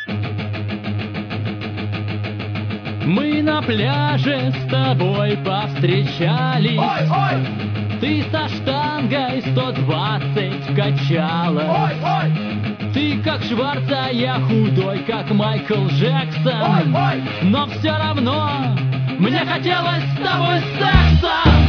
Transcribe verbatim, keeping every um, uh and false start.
Мы на пляже с тобой повстречались. Ой, ой! Ты со штангой сто двадцать качалась. Ой, ой! Ты как Шварц, а я худой, как Майкл Джексон. Ой, ой! Но все равно мне хотелось с тобой секса.